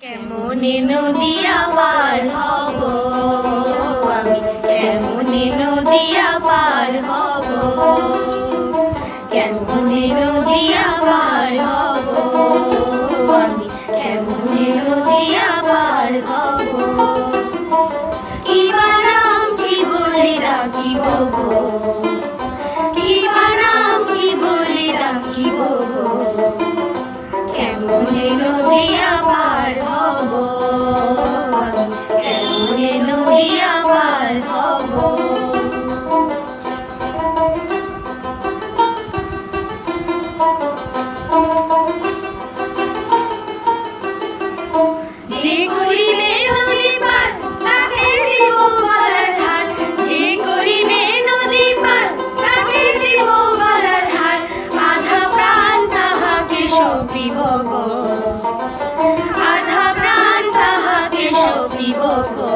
কেমনে নদিয়া পার হব আমি, কেমনে নদিয়া পার হব, কেমনে নদিয়া পার হব আমি, কেমনে নদিয়া পার হব। কিবা নাম কি বলে ডাকিব গো, কিবা নাম কি বলে ডাকিব গো, কেমনে নদিয়া পার হব আমি, কেমনে নদিয়া পার হব। যে করিবে নদী পার তাকে দিব গলার হার, যে করিবে নদী পার তাকে দিব গলার হার, আধা প্রাণ তাহাকে সঁপিব গো, আধা প্রাণ তাহাকে সঁপিব গো,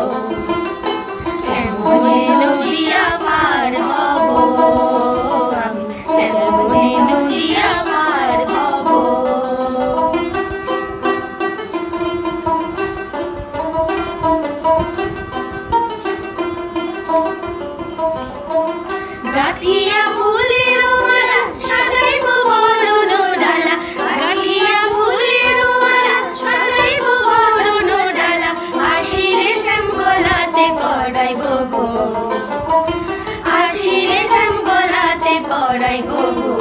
কেমনে নদিয়া পার হব আমি, কেমনে নদিয়া পার হব। গাঁথিয়া ফুলের মালা সাজাইব বরণ ডালা, গাঁথিয়া ফুলের মালা সাজাইব বরণ ডালা, আশিরে শ্যাম গলাতে পড়াইব গো, আশিরে শ্যাম গলাতে পড়াইব গো,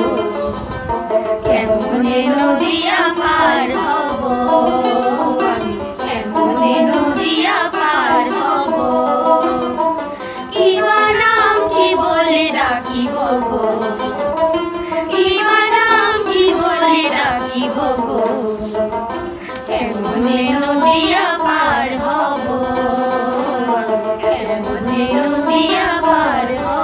কেমনে নদিয়া পার হব আমি, কেমনে নদিয়া পার হব। কিবা নাম কি বলে ডাকিব গো, কিবা নাম কি বলে ডাকিব গো, কেমনে নদিয়া পার হব আমি, কেমনে নদিয়া পার হব।